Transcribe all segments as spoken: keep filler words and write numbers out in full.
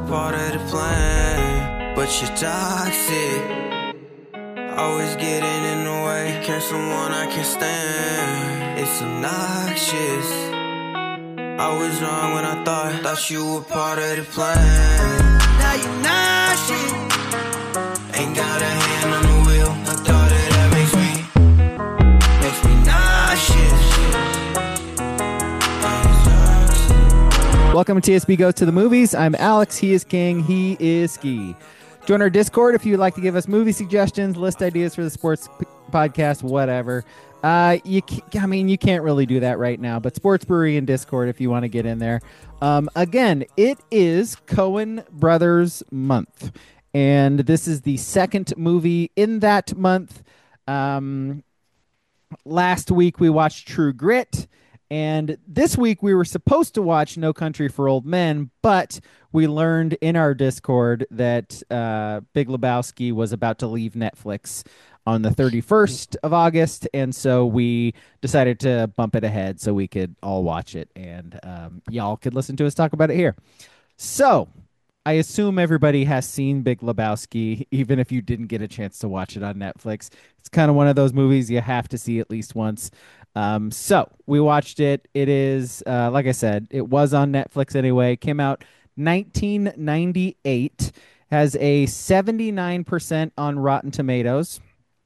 part of the plan, but you're toxic. Always getting in the way, can't someone I can't stand. It's obnoxious. I was wrong when I thought, thought you were part of the plan. Now you're nauseous. Ain't got a hand on the wheel. I thought that that makes me, makes me nauseous. Welcome to T S B Goes to the Movies. I'm Alex. He is King. He is Ski. Join our Discord if you'd like to give us movie suggestions, list ideas for the sports p- podcast, whatever. Uh, you, I mean, you can't really do that right now, but Sports Brewery and Discord if you want to get in there. Um, again, it is Coen Brothers Month, and this is the second movie in that month. Um, last week we watched True Grit. And this week we were supposed to watch No Country for Old Men, but we learned in our Discord that uh, Big Lebowski was about to leave Netflix on the thirty-first of August, and so we decided to bump it ahead so we could all watch it, and um, y'all could listen to us talk about it here. So I assume everybody has seen Big Lebowski, even if you didn't get a chance to watch it on Netflix. It's kind of one of those movies you have to see at least once. Um, so we watched it. It is, uh, like I said, it was on Netflix anyway. Came out nineteen ninety-eight. Has a seventy-nine percent on Rotten Tomatoes,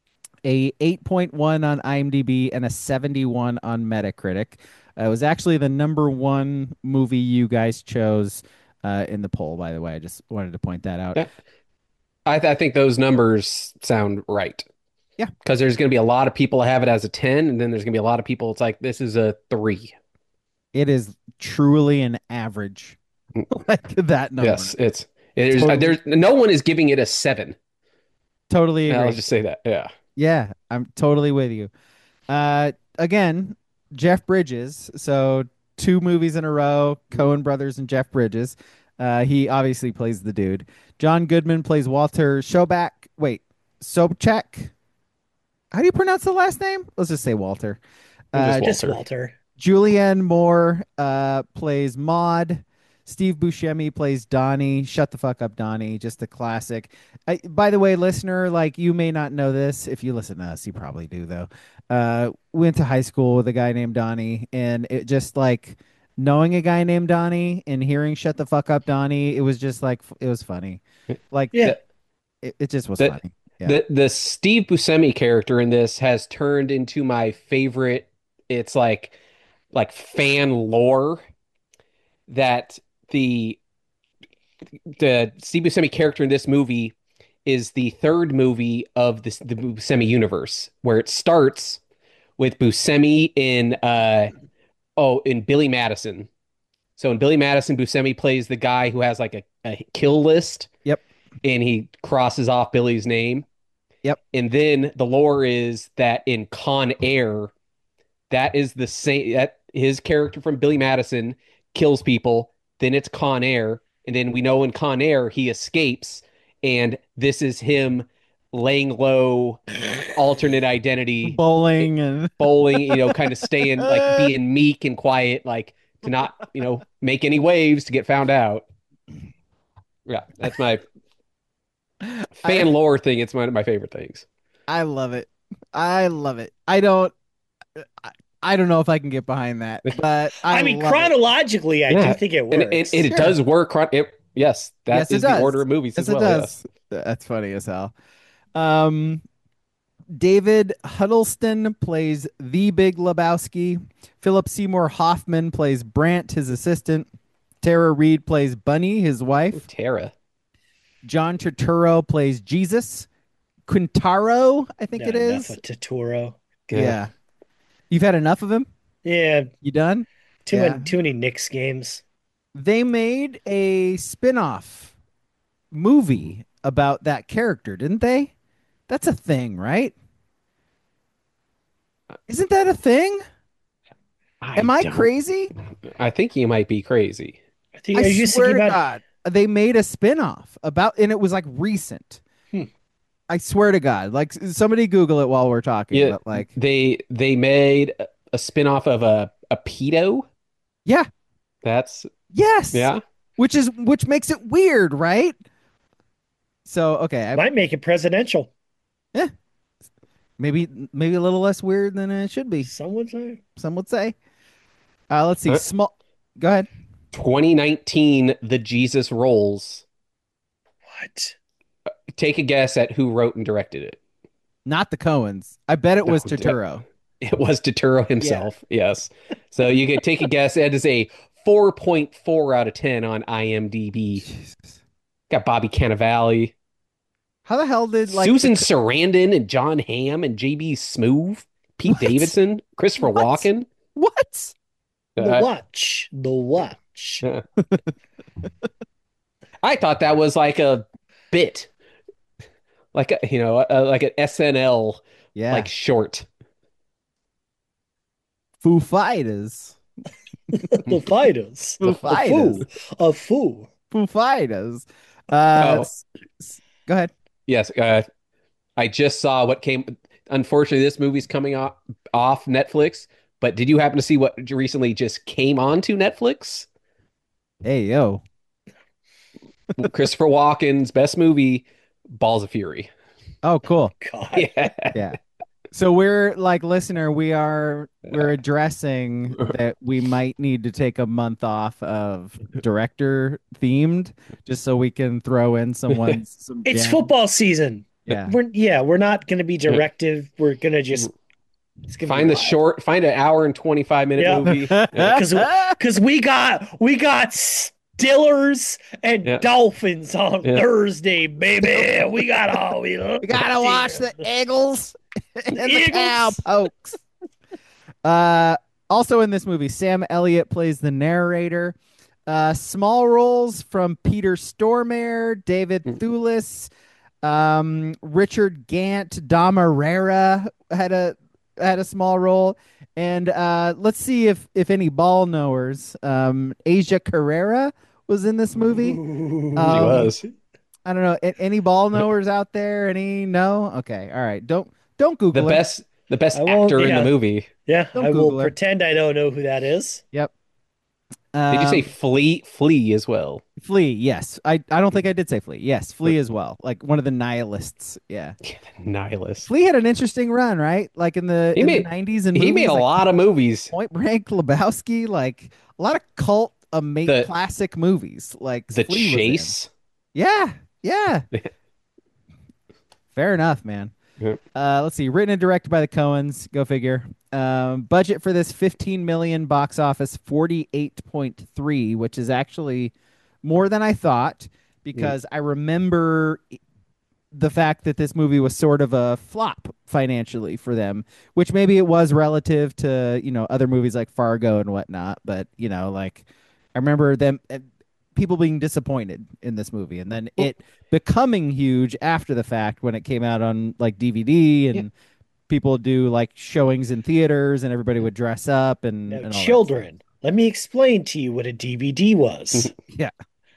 a eight point one on IMDb, and a seventy-one on Metacritic. Uh, it was actually the number one movie you guys chose uh, in the poll, by the way. I just wanted to point that out. Yeah. I, th- I think those numbers sound right. Yeah. Because there's going to be a lot of people have it as a ten, and then there's going to be a lot of people, it's like, this is a three. It is truly an average. Like that number. Yes, it's, it is, Totally. there's, no one is giving it a seven. Totally agree. I'll just say that. Yeah. Yeah, I'm totally with you. Uh, again, Jeff Bridges. So two movies in a row, Coen Brothers and Jeff Bridges. Uh, he obviously plays the dude. John Goodman plays Walter Sobchak. Wait, Sobchak? How do you pronounce the last name? Let's just say Walter. Uh, Just Walter. Julianne Moore uh, plays Maud. Steve Buscemi plays Donnie. Shut the fuck up, Donnie. Just a classic. I, by the way, listener, like you may not know this. If you listen to us, you probably do, though. Uh, went to high school with a guy named Donnie, and it just like knowing a guy named Donnie and hearing "Shut the fuck up, Donnie." It was just like it was funny. Like Yeah. it, it just was The- funny. Yeah. The the Steve Buscemi character in this has turned into my favorite. It's like like fan lore that the the Steve Buscemi character in this movie is the third movie of this the Buscemi universe, where it starts with Buscemi in uh oh in Billy Madison. So in Billy Madison, Buscemi plays the guy who has like a, a kill list. Yep. And he crosses off Billy's name. Yep. And then the lore is that in Con Air, that is the same that his character from Billy Madison kills people. Then it's Con Air, and then we know in Con Air he escapes, and this is him laying low, alternate identity, Bowling and bowling. You know, kind of staying like being meek and quiet, like to not you know make any waves to get found out. Yeah, that's my fan I- lore thing. It's one of my favorite things. I love it. I love it. I don't. I, I don't know if I can get behind that, but I, I, mean, love it. chronologically, I Yeah. do think it And works. it, it, it Sure. does work. chron- It, yes, that Yes, it is the does. order of movies Yes, as well. it does. That's funny as hell. Um, David Huddleston plays the Big Lebowski. Philip Seymour Hoffman plays Brant, his assistant. Tara Reid plays Bunny, his Yeah. wife. Tara. John Turturro plays Jesus. Quintaro, I think Not it enough is. of Totoro. Yeah. You've had enough of him? Yeah, You done? too Yeah. many too many Knicks games. They made a spin-off movie about that character, didn't they? That's a thing, right? Isn't that a thing? Am I don't- crazy? I think you might be crazy. I think I are you just swear thinking to about God, they made a spin-off about, and it was like recent. Hmm. I swear to God, like somebody Google it while we're talking. Yeah, But like, they they made a- a spin-off of a a pedo. yeah, That's yes, yeah. which is which makes it weird, right? So okay, I, Might make it presidential. eh, maybe maybe a little less weird than it should be. Some would say. Some would say. Uh, let's see. Uh, Small. Go ahead. twenty nineteen, The Jesus Rolls. What? Take a guess at who wrote and directed it. Not the Coens. I bet it was No, Turturro. It was Totoro himself. Yes. So you could take a guess. It is a four point four out of ten on IMDb. Jesus. Got Bobby Cannavale, How the hell did like Susan the, Sarandon, and John Hamm, and J B Smoove, Pete What? Davidson, Christopher What? Walken. what? The Uh, watch. The watch. I thought that was like a bit, like a, you know, a, like an S N L Yeah. like short. Foo Fighters. The fighters. Foo A Fighters. foo. A foo. Foo Fighters. Uh, Oh. s- s- go ahead. Yes, uh, I just saw what came. Unfortunately, this movie's coming off off Netflix. But did you happen to see what recently just came onto Netflix? Hey yo. Christopher Walken's best movie, Balls of Fury. Oh, cool. God. Yeah. Yeah. So we're like listener, we are we're addressing that we might need to take a month off of director themed just so we can throw in someone's some It's gems. football season. Yeah. We're yeah, we're not gonna be directive. We're gonna just it's gonna Find be the short, find an hour and twenty-five minute Yeah. movie. Yeah. because because we got we got Stillers and Yeah. Dolphins on Yeah. Thursday, baby. We got all we We gotta watch the Eagles and the Eagles. Cowpokes. Uh, also in this movie, Sam Elliott plays the narrator. Uh, small roles from Peter Stormare, David Mm. Thewlis, um, Richard Gant, Dom Herrera had a had a small role, and uh, let's see if if any ball knowers. Um, Asia Carrera was in this movie. She Um, was. I don't know. A- Any ball knowers out there? Any? No. Okay. All right. Don't don't The Google it. best the best I won't- actor in yeah. the movie. Yeah, Don't I will Google her. pretend I don't know who that is. Yep. Did you say Um, Flea Flea as well? Flea? Yes. I I don't think I did say Flea. Yes, Flea as well. Like one of the nihilists. Yeah. Nihilist. Flea had an interesting run, right? Like in the He in made- the nineties and He made a like lot of movies. Point Break, Lebowski, like a lot of cult, ama- The- classic movies. Like The Flea was in. Chase. Yeah, yeah. Fair enough, man. Yeah. Uh, let's see. Written and directed by the Coens. Go figure. Um, budget for this fifteen million, box office forty-eight point three, which is actually more than I thought because I remember the fact that this movie was sort of a flop financially for them, which maybe it was relative to, you know, other movies like Fargo and whatnot. But, you know, like I remember them uh, people being disappointed in this movie and then it becoming huge after the fact when it came out on like D V D and Yeah. people do like showings in theaters and everybody would dress up and, Now, and all that children, let me explain to you what a D V D was. stuff. Yeah.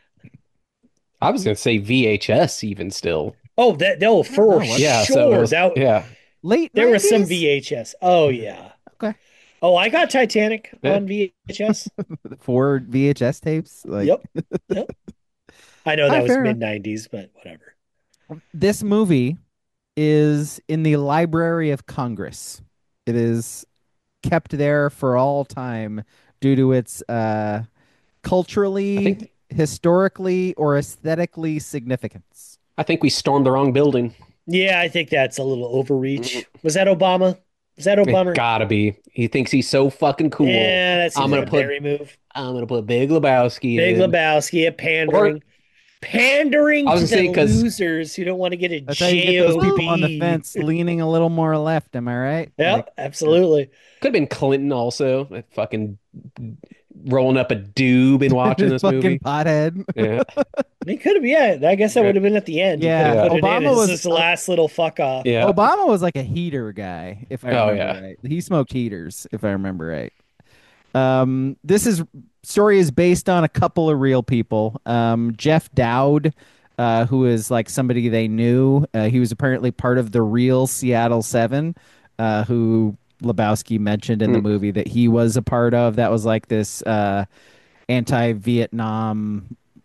I was gonna say V H S even still. Oh, that no, for know what- Yeah, sure. so it was, that, yeah. Late there was some nineties? V H S. Oh yeah. Okay. Oh, I got Titanic Yeah. on V H S. Four V H S tapes. Like Yep. Yep. I know Ah, that was fair mid nineties, but whatever. this movie is in the Library of Congress. It is kept there for all time due to its uh, culturally, I think historically, or aesthetically significance. I think we stormed the wrong building. Yeah, I think that's a little overreach. Was that Obama? Was that Obama? It gotta be. He thinks he's so fucking cool. Yeah, that seems I'm gonna like a put- Barry move. I'm gonna put Big Lebowski Big in. Lebowski, a pandering. Pandering I was to gonna say, the 'cause- losers who don't want to get a That's how you get those job. people on the fence leaning a little more left. Am I right? Yeah, Like, absolutely. Could have been Clinton also. Like, fucking rolling up a doob and watching this fucking movie. pothead. Yeah. He could have, yeah. I guess that would have been at the end. You Yeah, could have put it Obama in as was- this last little fuck off. Yeah. Obama was like a heater guy, if I Oh, remember yeah. right. He smoked heaters, if I remember right. Um, this is story is based on a couple of real people. Um, Jeff Dowd, uh, who is like somebody they knew. Uh, he was apparently part of the real Seattle Seven, uh, who Lebowski mentioned in the Hmm. movie that he was a part of. That was like this uh, anti-Vietnam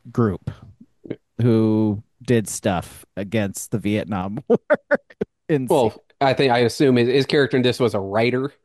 group who did stuff against the Vietnam War in sea. Well, I think I assume his, his character in this was a writer,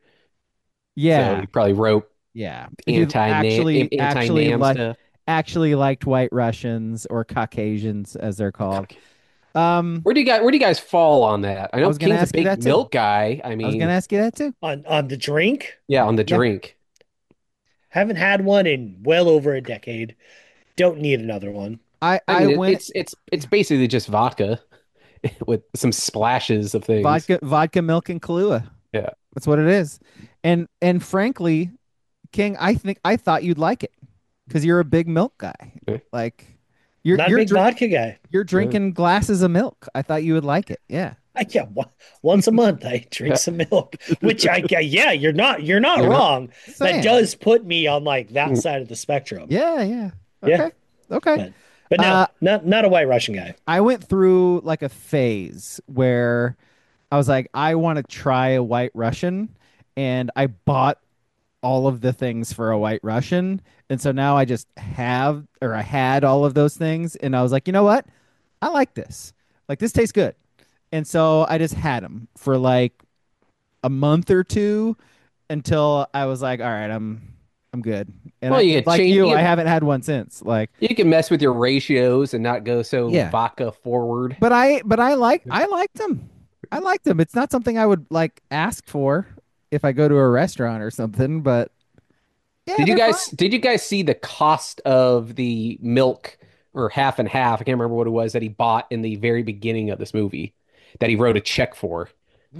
so Yeah, he probably wrote yeah. He anti-Nam actually actually anti-Nam like stuff. actually liked White Russians or Caucasians as they're called. Um, Where do you guys where do you guys fall on that? I I know was gonna King's a ask you big that too. milk guy. I I was gonna mean, ask you that too. On on the drink, yeah, on the Yeah. drink. haven't had one in well over a decade. Don't need another one. I I I mean, it, went it's it's it's basically just vodka with some splashes of things. vodka vodka milk and Kahlua. Yeah. That's what it is. And and frankly, King, I think I thought you'd like it because you're a big milk guy. Yeah. Like you're Not a you're big dr- vodka guy. you're Yeah. drinking glasses of milk. I thought you would like it. Yeah. I, yeah, one- once a month I drink Yeah. some milk, which I yeah, you're not you're not You're not- wrong. That Saying. does put me on like that Mm. side of the spectrum. Yeah, yeah. Yeah. Okay. Okay. But but no, Uh, not not a White Russian guy. I went through like a phase where I was like, I want to try a White Russian, and I bought all of the things for a White Russian, and so now I just have or I had all of those things, and I was like, you know what? I like this. Like this tastes good, and so I just had them for like a month or two until I was like, all right, I'm I'm good. And Well, I, you could like change. you, I You, haven't had one since. Like, you can mess with your ratios and not go so yeah. vodka forward. But I but I like I liked them. I liked them. It's not something I would like ask for if I go to a restaurant or something, but yeah, Did you they're guys fine. did you guys see the cost of the milk or half and half? I can't remember what it was that he bought in the very beginning of this movie that he wrote a check for.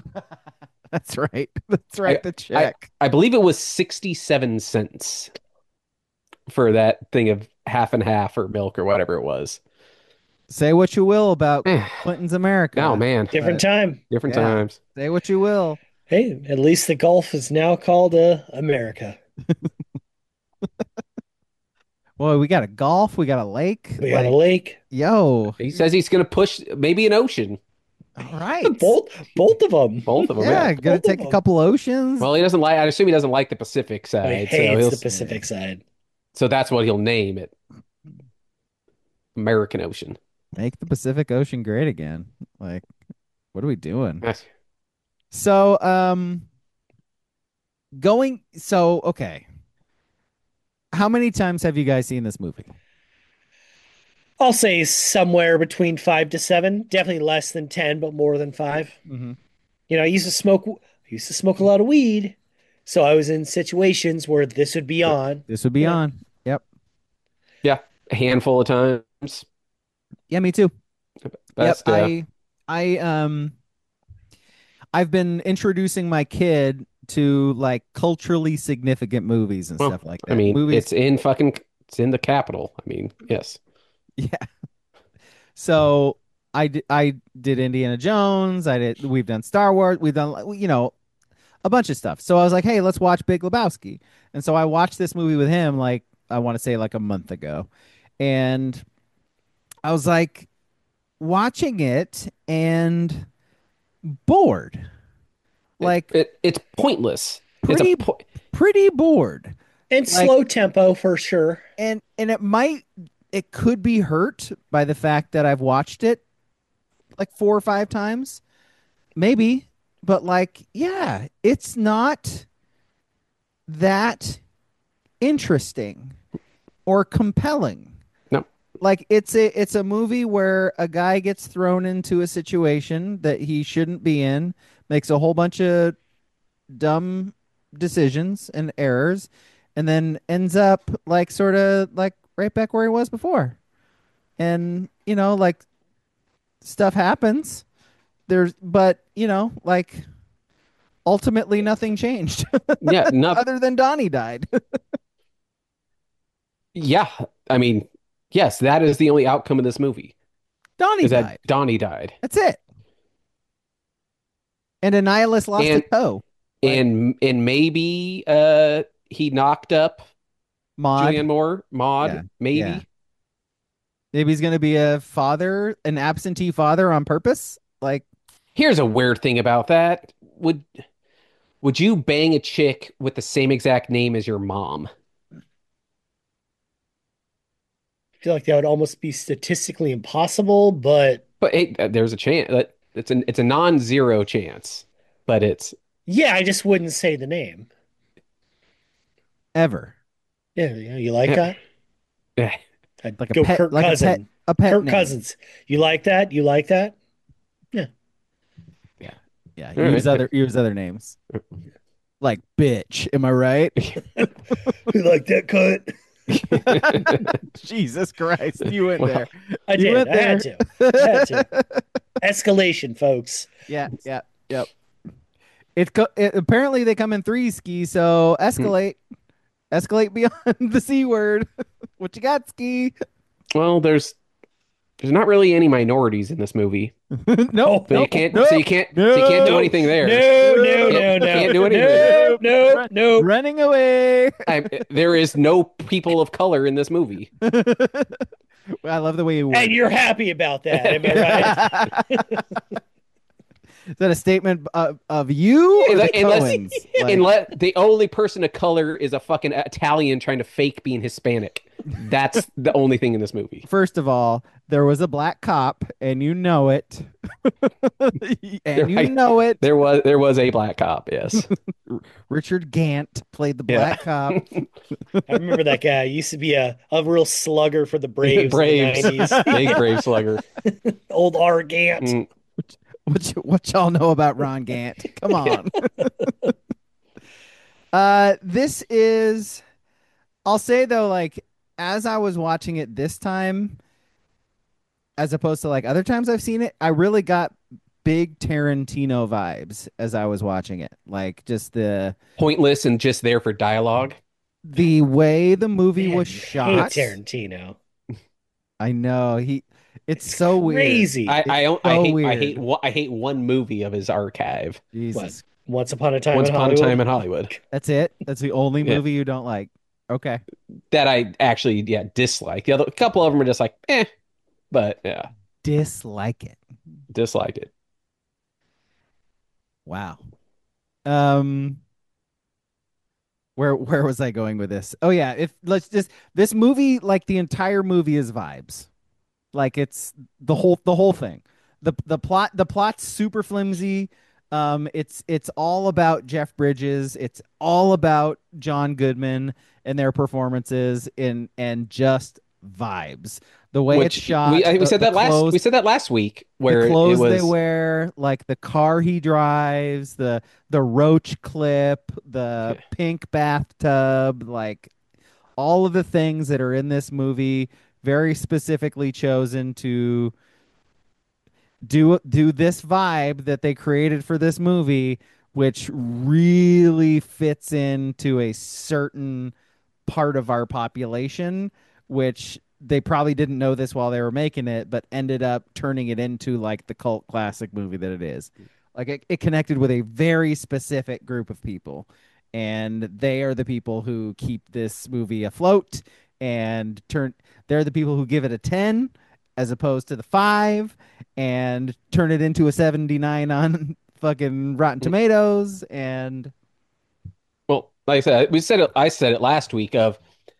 That's right. That's I right. The I check. I believe it was sixty-seven cents for that thing of half and half or milk or whatever it was. Say what you will about Eh, Clinton's Oh America, man, Different but time. different yeah, times. say what you will. Hey, at least the Gulf is now called uh, America. Well, we got a golf, we got a lake. We got a Like, lake. yo, He says he's going to push maybe an ocean. all right. Both both of them. Both of them. Yeah, Yeah. gonna Both of take a them. couple oceans. Well, he doesn't like. I assume he doesn't like the Pacific He side, so hates he'll. the Pacific side. So that's what he'll name it. American Ocean. Make the Pacific Ocean great again. Like, what are we doing? That's- So, um, going. So, okay. How many times have you guys seen this movie? I'll say somewhere between five to seven. Definitely less than ten, but more than five. Mm-hmm. You know, I used to smoke. I used to smoke a lot of weed, so I was in situations where this would be on. This would be Yeah. on. Yep. yeah, a handful of times. Yeah, me too. That's yep. uh, I, I, um, I've been introducing my kid to like culturally significant movies and well, stuff like I that. mean, movies. it's in fucking. It's in the capital. I mean, yes. Yeah. So I did, I did Indiana Jones. I did. We've done Star Wars. We've done, you know, a bunch of stuff. So I was like, hey, let's watch Big Lebowski. And so I watched this movie with him, like, I want to say like a month ago. And I was like watching it and bored. Like, It, it it's pointless. pretty, It's a po- pretty bored. And Like- slow tempo for sure. And, and it might, it could be hurt by the fact that I've watched it like four or five times. Maybe. But like, yeah, it's not that interesting or compelling. No. Like it's a it's a movie where a guy gets thrown into a situation that he shouldn't be in, makes a whole bunch of dumb decisions and errors, and then ends up like sort of like right back where he was before. And you know, like stuff happens. There's but, you know, like ultimately nothing changed yeah, not other than Donnie died. yeah. I mean, yes, that is the only outcome of this movie. Donnie Is that died. Donnie died. That's it. And a nihilist lost And- a toe. Like- and and maybe uh he knocked up Maud. Julianne Moore, Maud, Yeah, maybe. yeah. Maybe he's gonna be a father, an absentee father on purpose. Like, Here's a weird thing about that. Would would you bang a chick with the same exact name as your mom? feel like that would almost be statistically impossible, but But hey, uh, there's a chance that it's an it's a non-zero chance, but it's yeah, I just wouldn't say the name. Ever. Yeah, you, know, you like eh, that? eh. I'd Like a go pet Kirk like a pet Cousin. a pet Kirk name. Cousins. You like that? You like that? Yeah. Yeah. Yeah. All Use right. other use other names. Like bitch. Am I right? You like that cut? Jesus Christ. You went Well, there. I You did. went I had there. to. I had to. Escalation, folks. Yeah, yeah, yep. It, co- it apparently they come in three ski, so escalate, escalate beyond the c word. What you got, ski? well, there's there's not really any minorities in this movie, Nope, Oh, so you nope, can't so nope, you can't so you can't do nope, no, anything there. no, no, nope, Can't no, no, can't do anything there. no, nope. no, Run, no. running away. I, there is no people of color in this movie. I love the way you And word you're happy about that, am I right? it. Is that a statement of, of you or the Unless Coens? Like, unless the only person of color is a fucking Italian trying to fake being Hispanic. That's the only thing in this movie. first of all, there was a black cop, and you know it, and you Right. know it. There was there was a black cop, yes. Richard Gant played the Yeah. black cop. I remember that guy. He used to be a, a real slugger for the Braves, Braves. in the nineties. Big Brave slugger. Old R. Gant. Mm. What, y- what y'all know about Ron Gant? Come on. uh, this is. I'll say though, like as I was watching it this time, as opposed to like other times I've seen it, I really got big Tarantino vibes as I was watching it. Like just the Pointless and just there for dialogue. the way the movie Man, was you hate shot. Tarantino. I know he. It's, It's so weird. crazy. I I, don't- I so hate I weird. hate one- I hate one movie of his archive. Jesus, Once Upon a Time Once in Upon a Hollywood. Time in Hollywood. that's it. That's the only Yeah. movie you don't like. Okay, That I actually yeah dislike. The other a couple of them are just like eh, but yeah, dislike it. disliked it. Wow. Um, where where was I going with this? Oh yeah, if let's just this movie, like the entire movie is vibes. Like it's the whole the whole thing. The the plot the plot's super flimsy. Um, it's it's all about Jeff Bridges. It's all about John Goodman and their performances in and just vibes. The way it's Which shot, we I think we the, said the that last clothes, we said that last week the where it clothes was they wear, like the car he drives, the the roach clip, the pink bathtub, like all of the things that are in this movie, very specifically chosen to do do this vibe that they created for this movie, which really fits into a certain part of our population, which they probably didn't know this while they were making it, but ended up turning it into like the cult classic movie that it is. Like it, it connected with a very specific group of people, and they are the people who keep this movie afloat and turn. They're the people who give it a ten as opposed to the five and turn it into a seventy-nine on fucking Rotten Tomatoes. And well, like I said, we said it. I said it last week. Of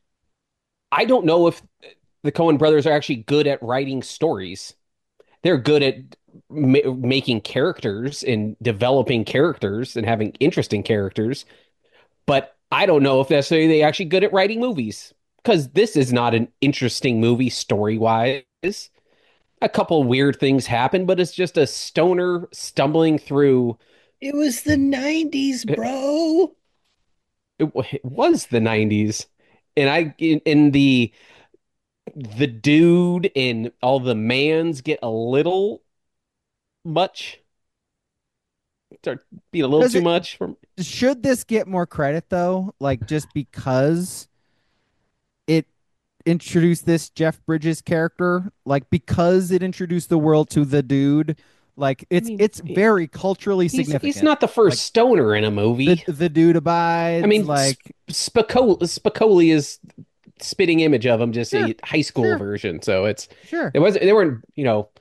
I don't know if the Coen brothers are actually good at writing stories. They're good at ma making characters and developing characters and having interesting characters, but I don't know if necessarily they actually good at writing movies because this is not an interesting movie story wise. A couple weird things happen, but it's just a stoner stumbling through. It was the nineties, It, bro. it, it was the nineties, and I in, in the the dude and all the mans get a little much. Start being a little does too it much for should this get more credit though? Like just because it introduced this Jeff Bridges character, like because it introduced the world to the dude, like I it's mean, it's very culturally he's significant. he's not the first Like stoner in a movie. the the dude abides. I mean, like Spicoli, Spicoli is spitting image of him, just sure, a high school sure, version. So it's sure. it wasn't they weren't you know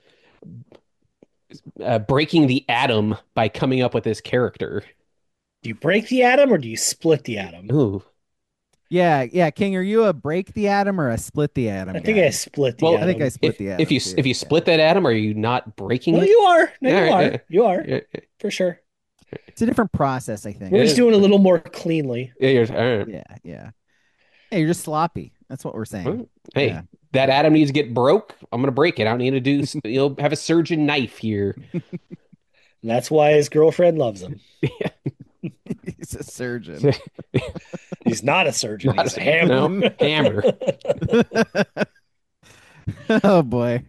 uh, breaking the atom by coming up with this character. Do you break the atom or do you split the atom? Ooh, Yeah, yeah. King, are you a break the atom or a split the atom I think I guy? split the Well, I think I atom. split if the if you atom too. if you Yeah. split that atom, are you not breaking No, it? you are. No, All you right, are. yeah, You are yeah, for sure. It's a different process, I think. We're it just is. doing a little more cleanly. Yeah, you're, all right. Yeah, yeah. Hey, you're just sloppy. That's what we're saying. Well, Yeah. hey, that atom needs to get broke. I'm gonna break it. I don't need to do. You'll have a surgeon knife here. And that's why his girlfriend loves him. He's a surgeon. He's not a surgeon. Not He's a a, hammer. no hammer. Oh boy.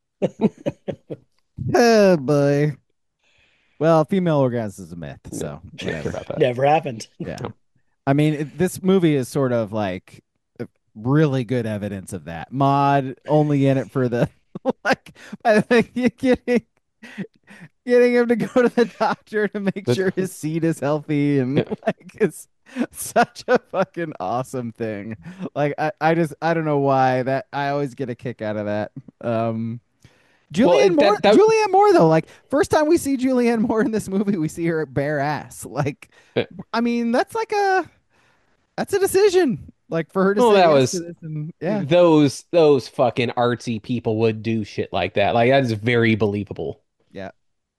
Oh boy. Well, female orgasm is a myth, No, so don't care whatever. about that. Never happened. Yeah. No. I mean, it- this movie is sort of like uh, really good evidence of that. Maud only in it for the like I think you getting getting him to go to the doctor to make But- sure his seed is healthy and Yeah. like it's such a fucking awesome thing. Like I, I just I don't know why that I always get a kick out of that. Um Well, Julianne it- Moore that- that- Julianne Moore though, like first time we see Julianne Moore in this movie, we see her bare ass. Like Yeah. I mean, that's like a that's a decision. Like for her to Well, say that yes was to this and yeah. those those fucking artsy people would do shit like that. Like that is very believable. Yeah.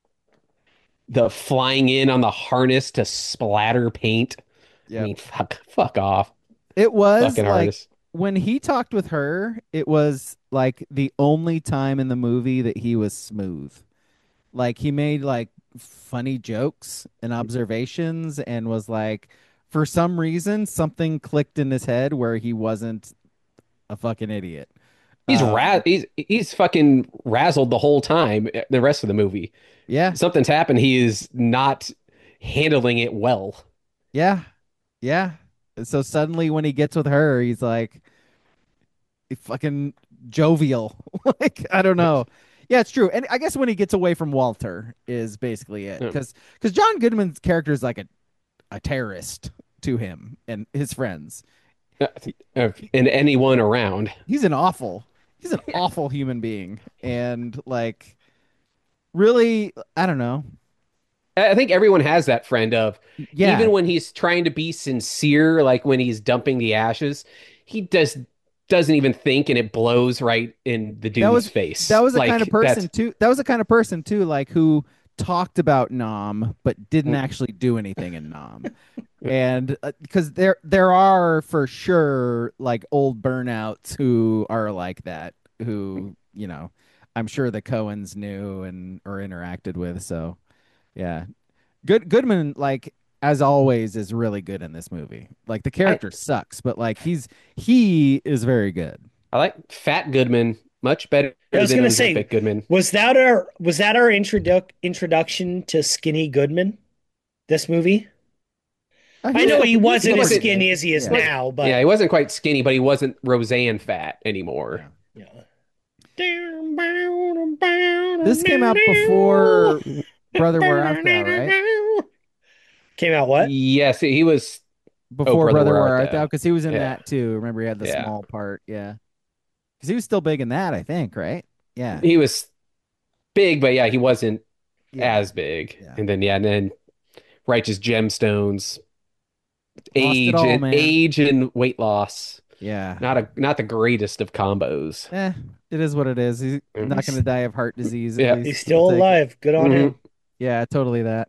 The flying in on the harness to splatter paint. I Yeah. mean, fuck, fuck off, It was fucking like artists. when he talked with her, it was like the only time in the movie that he was smooth. Like he made like funny jokes and observations and was like for some reason something clicked in his head where he wasn't a fucking idiot. He's Um, ra he's he's fucking razzled the whole time. eh, The rest of the movie, yeah, something's happened. He is not handling it well. yeah, yeah. So suddenly when he gets with her, he's like fucking jovial. Like I don't know. Yeah, it's true. And I guess when he gets away from Walter is basically it. Yeah. Because because John Goodman's character is like a, a terrorist to him and his friends. Uh, and anyone around. He's an awful he's an awful human being. And like really, I don't know. I think everyone has that friend of Yeah. even when he's trying to be sincere, like when he's dumping the ashes, he does doesn't even think and it blows right in the dude's that was face. that was the Like, kind of person that's- too that was the kind of person too like who talked about Nam but didn't Mm. actually do anything in Nam. And because there there are for sure like old burnouts who are like that who you know I'm sure the Coens knew and or interacted with. So yeah, good Goodman like as always is really good in this movie. Like the character sucks but like he's he is very good. I like Fat Goodman much better I was than gonna say, Olympic Goodman. Was that our was that our introduc introduction to Skinny Goodman? This movie? I know he wasn't as wasn't- skinny as he is Yeah. now, but Yeah, he wasn't quite skinny, but he wasn't Roseanne fat anymore. Yeah. yeah. This came out before Brother Where Art Thou, right? Came out what? Yes, he was. Before Brother, Brother Where Where Art Art Thou? Thou, because he was in Yeah. that too. Remember, he had the Yeah. small part. Yeah, because he was still big in that, I think. Right? Yeah. He was big, but yeah, he wasn't Yeah. as big. Yeah. And then yeah, and then Righteous Gemstones, Lost age it all, and man. age and weight loss. Yeah. Not a not the greatest of combos. Eh, it is what it is. He's Mhm. not going to die of heart disease. At Yeah. least. He's still We'll take it. alive. Good on Mhm. him. Yeah, totally that.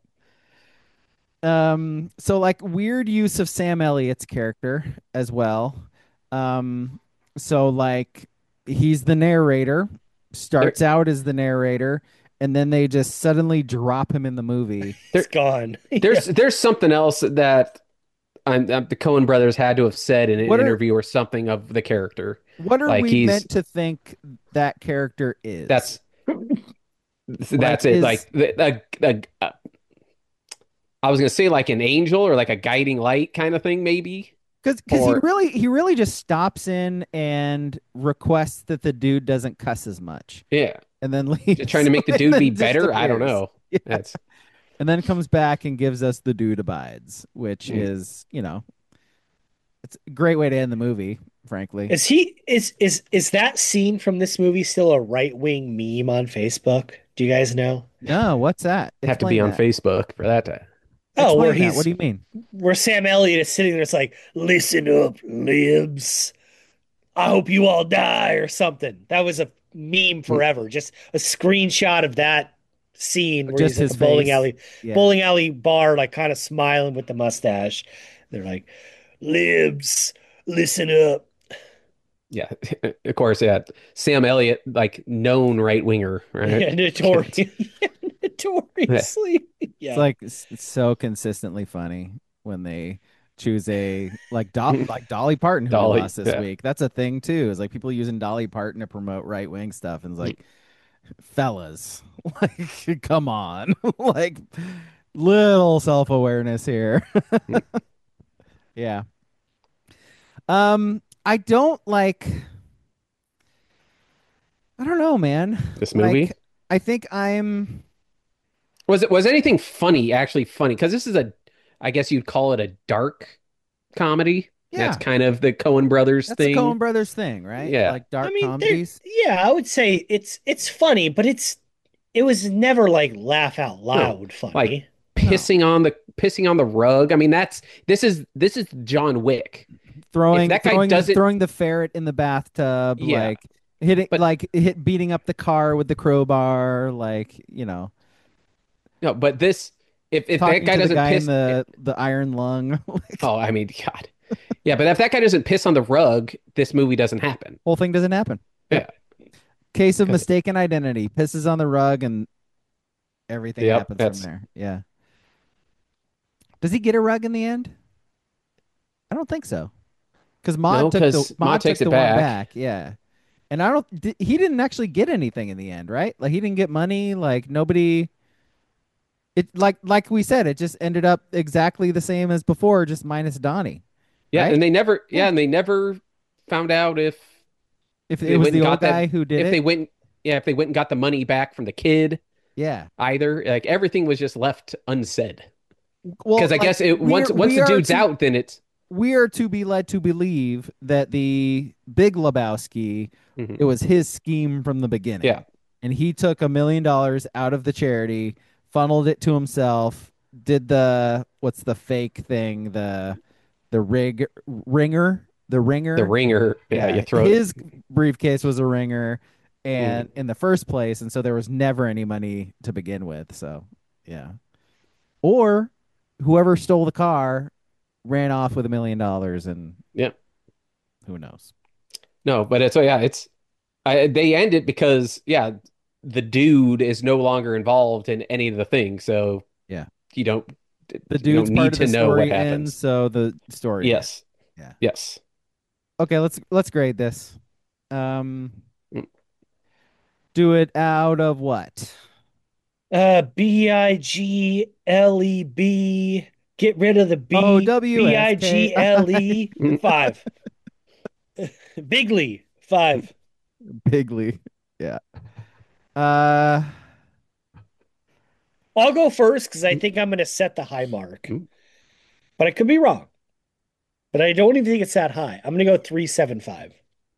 Um, so like weird use of Sam Elliott's character as well. Um, so like he's the narrator, starts out as the narrator, and then they just suddenly drop him in the movie. It's gone. There's there's something else that um, uh, the Coen brothers had to have said in an What are- interview or something of the character. What are Like we he's- meant to think that character is? That's that's it. is- Like the, the, the, uh, I was gonna say like an angel or like a guiding light kind of thing, maybe. because because he or- really he really just stops in and requests that the dude doesn't cuss as much, Yeah, and then leaves. just trying to make the and dude then be better. I don't disappears. know. Yeah. That's And then comes back and gives us the dude abides, which Mm. is you know, it's a great way to end the movie, frankly. Is he is is is that scene from this movie still a right wing meme on Facebook? Do you guys know? No, what's that? have to be Explain on that. Facebook for that to. Oh, where Explain that. What he's do you mean? where Sam Elliott is sitting there. It's like, listen up, libs. I hope you all die or something. That was a meme Mm, forever. Just a screenshot of that scene where Just he's at the his bowling face. alley, Yeah. bowling alley bar, like kind of smiling with the mustache. They're like, libs, listen up. yeah, of course, yeah. Sam Elliott, like known right winger, right? Yeah, Can't. notorious, Yeah. notoriously. It's Yeah. like s- so consistently funny when they choose a like Do like Dolly Parton, who we Dolly, lost this yeah. week. That's a thing too. Is like people using Dolly Parton to promote right wing stuff, and it's like, fellas, like, come on, like, little self awareness here. Yeah. Um, I don't like. I don't know, man. This Like, movie. I think I'm. Was it was anything funny, actually funny? Because this is a, I guess you'd call it a dark comedy. That's Yeah, kind of the Coen brothers that's the thing. Coen Brothers thing, right? Yeah. Like I dark mean, there. comedies. Yeah, I would say it's it's funny, but it's it was never like laugh out No. loud Like funny. No. pissing on the pissing on the rug. I mean, that's this is this is John Wick. If throwing that guy throwing the doesn't, throwing the ferret in the bathtub, yeah. like hitting But like hit beating up the car with the crowbar, like, you know, no, but this if if that talking guy to the doesn't guy in piss, the the iron lung. Like, oh, I mean, God. Yeah, but if that guy doesn't piss on the rug, this movie doesn't happen. whole thing doesn't happen. Yep. Yeah. Case of Because mistaken identity. Pisses on the rug and everything yep, happens from that's there. Yeah. Does he get a rug in the end? I don't think so. Because no, Maud took the because Maud Maud took takes it the one back. back. Yeah. And I don't. di- He didn't actually get anything in the end, right? Like he didn't get money. Like nobody. It like like we said, it just ended up exactly the same as before, just minus Donnie, Yeah, right? and they never yeah, Yeah. and they never found out if If it they was went and the old got that guy who did if it, they went yeah, if they went and got the money back from the kid yeah. either. Like everything was just left unsaid. Well, Because I like guess it once we're once we the are dude's to out, then it's we are to be led to believe that the Big Lebowski, mhm. it was his scheme from the Yeah, beginning, and he took a million dollars out of the charity, funneled it to himself, did the what's the fake thing, the the rig ringer, the the ringer. ringer. Yeah, you Yeah, throw it. his briefcase was a ringer, and Mhm. in the first place, and so there was never any money to begin with. So, yeah, or whoever stole the car ran off with a million dollars, and Yeah. who knows? No, but it's, so yeah, it's I, they end it because yeah, the dude is no longer involved in any of the things, so Yeah, you don't the you don't dude's part need of to the know what story ends, happens. so the story ends. Yes. Yeah. Yes. Okay, let's let's grade this. Um, Mm. do it out of what? Uh, B I G L E B. Get rid of the O B. W B S I K G L E. Mm. Five. Bigly. Five. Bigly. Yeah. Uh, I'll go first because I think I'm going to set the high mark, Mm. but I could be wrong. But I don't even think it's that high. I'm going to go three seven five.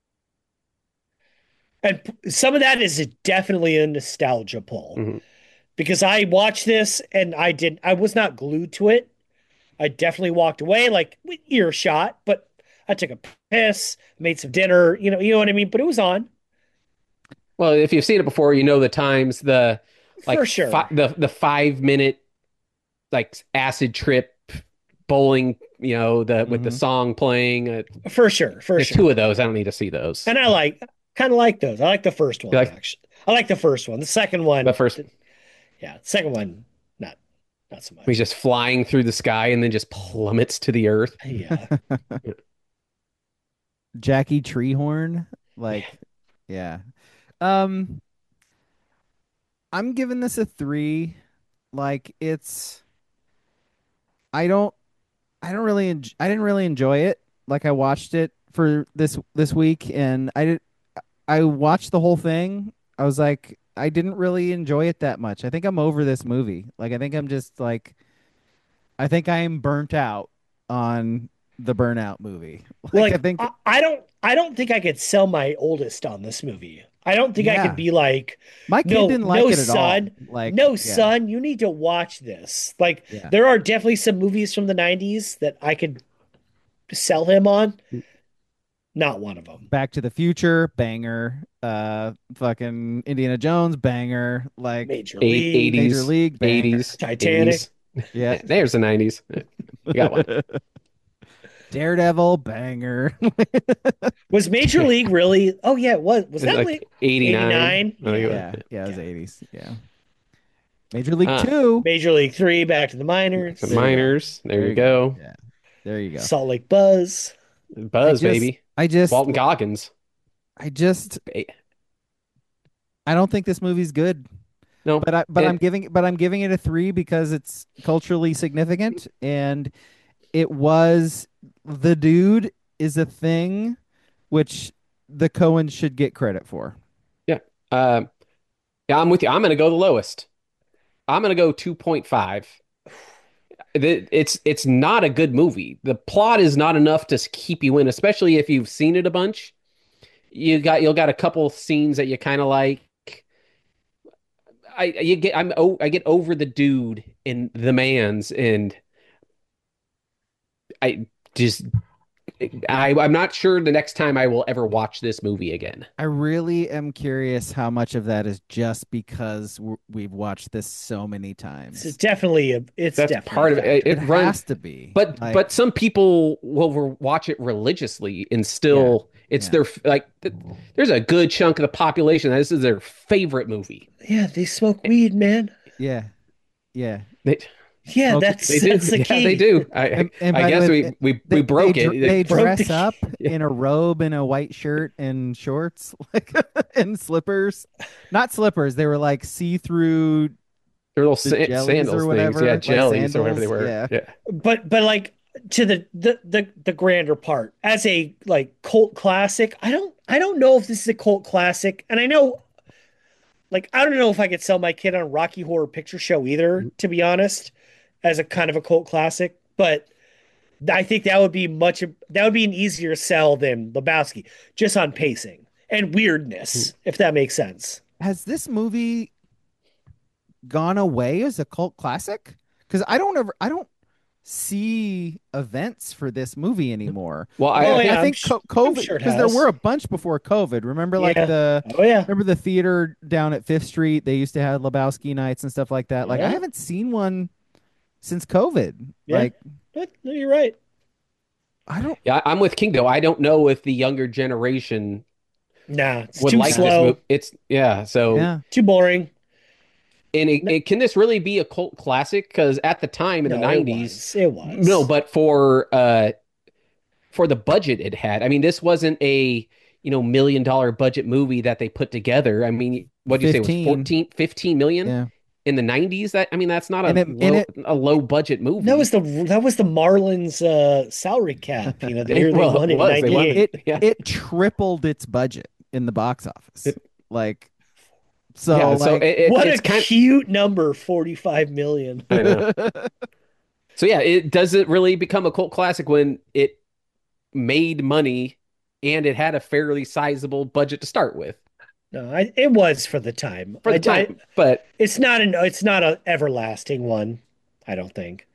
And p- some of that is definitely a nostalgia pull Mhm. because I watched this and I did I was not glued to it. I definitely walked away like with earshot, but I took a piss, made some dinner, you know, you know what I mean? But it was on Well, if you've seen it before, you know the times the like for fi sure. the the five minute like acid trip bowling, you know, the with the mhm. song playing. Uh, For sure, for there's two sure. of those. I don't need to see those. And I like kind of like those. I like the first You one like actually. I like the first one. The second the one, first? th- yeah, the second one, not not so He's much. just flying through the sky and then just plummets to the earth. Yeah. Jackie Treehorn. Like, yeah. Um, I'm giving this a three. Like, it's I don't I don't really enj- I didn't really enjoy it. Like I watched it for this this week, and I did I watched the whole thing. I was like, I didn't really enjoy it that much. I think I'm over this movie. Like I think I'm just like I think I am burnt out on the Burnout movie. Like, Like I think, I, I don't I don't think I could sell my oldest on this movie. I don't think I yeah, could be like, my kid no, didn't like no, it at all. son, Like, no, yeah, son, you need to watch this. Like, yeah. there are definitely some movies from the nineties that I could sell him on. Not one of them. Back to the Future, banger. Uh, fucking Indiana Jones, banger. Like Major Eight, League, Major eighties, League, banger. eighties, Titanic. eighties. Yeah. There's the nineties. You got one. Daredevil, banger. Was Major League really? Oh yeah, it was. Was It's that like like eighty-nine. eighty-nine? Oh, you- Yeah, yeah, it was eighties. Yeah. Major League Ah. Two. Major League Three, Back to the Minors, The minors. There, you go. Yeah. There you go. Salt Lake Buzz. Buzz, I just- baby. I just Walton Goggins. I just Ba- I don't think this movie's good. No, But I but it- I'm giving but I'm giving it a three because it's culturally significant and it was the dude is a thing which the Coens should get credit for. yeah. Um, yeah, I'm with you. I'm going to go the lowest. I'm going to go two point five. The- It's it's not a good movie. The plot is not enough to keep you in, especially if you've seen it a bunch. You got you'll got a couple scenes that you kind of like. I you get I'm oh, I get over the dude in the man's and I just I I'm not sure the next time I will ever watch this movie again. I really am curious how much of that is just because w- we've watched this so many times. It's definitely a. It's That's definitely part of a it. factor. It, It runs, has to be. but Like, but some people will re- watch it religiously and still it's yeah. their like. th- There's a good chunk of the population that this is their favorite movie. Yeah, they smoke weed, man. yeah, yeah. They Yeah, Smoke- that's they do. that's the Yeah, key. they do. I And- and I by the guess way, we we They, we broke they, it. dr- They broke dress the- up Yeah. in a robe and a white shirt and shorts, like and slippers. Not slippers. They were like see-through. They're little the sa- jellies sandals or things. whatever, Yeah, like jellies or whatever they sandals, were. yeah. Yeah. But but like to the, the the the grander part, as a like cult classic, I don't I don't know if this is a cult classic, and I know. Like, I don't know if I could sell my kid on Rocky Horror Picture Show either, to be honest, as a kind of a cult classic. But I think that would be much that would be an easier sell than Lebowski, just on pacing and weirdness, if that makes sense. Has this movie gone away as a cult classic? Because I don't ever, I don't see events for this movie anymore. Well, I, Oh, I yeah. think I think I'm co- su- I'm COVID sure it because there has. were a bunch before COVID. Remember, like Yeah. the Oh yeah, remember the theater down at Fifth Street? They used to have Lebowski nights and stuff like that. Like I Yeah. haven't seen one since COVID. Yeah. Like no, you're right. I don't. yeah, I'm with King though. I don't know if the younger generation Nah, it's would too like this slow, movie. It's yeah. So Yeah, too boring. and it, it, can this really be a cult classic? Because at the time in No, the nineties, it was. It was. no, but for uh for the budget it had. I mean, this wasn't a you know million dollar budget movie that they put together. I mean, what do you say it was fifteen. fourteen, fifteen million yeah. in the nineties? That I mean, that's not a And it- and low, it- a low budget movie. That was the that was the Marlins uh, salary cap. You know, the year Well, they won it in was. They won ninety-eight. It Yeah. it tripled its budget in the box office. It- like so, yeah, like, so it, it- What it's a kind cute number, forty-five million. I know. So yeah, it doesn't really become a cult classic when it made money and it had a fairly sizable budget to start with No, I, it was for the time. for the I- I- time. But it's not an it's not an everlasting one. I don't think.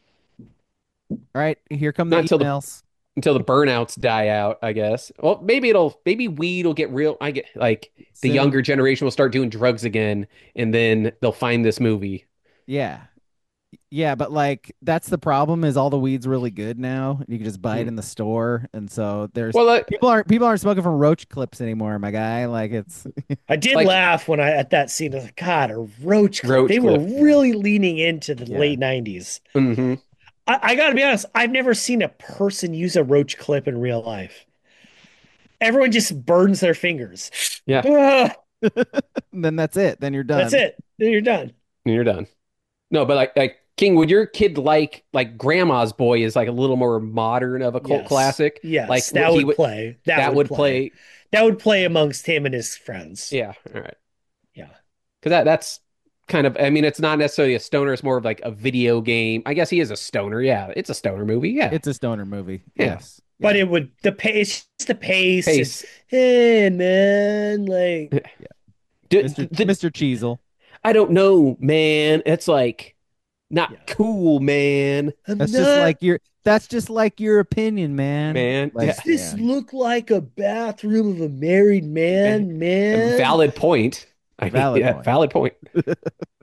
all right, here come the Not until the- emails. until the burnouts die out, I guess. Well, maybe it'll maybe weed will get real. I get like the Soon. younger generation will start doing drugs again, and then they'll find this movie. Yeah. Yeah, but like that's the problem is all the weed's really good now. You can just buy it in the store, and so there's Well, uh, people aren't people aren't smoking from roach clips anymore, my guy. Like it's I did Like- laugh when I at that scene. I was like, God, a roach clip. Roach They clip. were really leaning into the Yeah. late nineties. mhm. I, I got to be honest. I've never seen a person use a roach clip in real life. Everyone just burns their fingers. Yeah. Ah, then that's it. Then you're done. that's it. Then you're done. And you're done. No, but like like King, would your kid like like Grandma's Boy is like a little more modern of a cult Yes. classic? Yes, Like, that he would, would- play. That, That, would, would play. That would play amongst him and his friends. Yeah. All right. Yeah. Because that that's kind of, I mean, it's not necessarily a stoner, it's more of like a video game. I guess he is a stoner. Yeah, it's a stoner movie. Yeah. It's a stoner movie. Yeah. Yes. But Yeah. it would the pace, just the pace. Pace. And, hey man, like D- Mister d- Mister Cheezel. I don't know, man. It's like not Yeah. cool, man. I'm That's not, just like your that's just like your opinion, man. Man, Like, yeah. Does this yeah. look like a bathroom of a married man, man? Valid point. I mean, Valid yeah, point. valid point.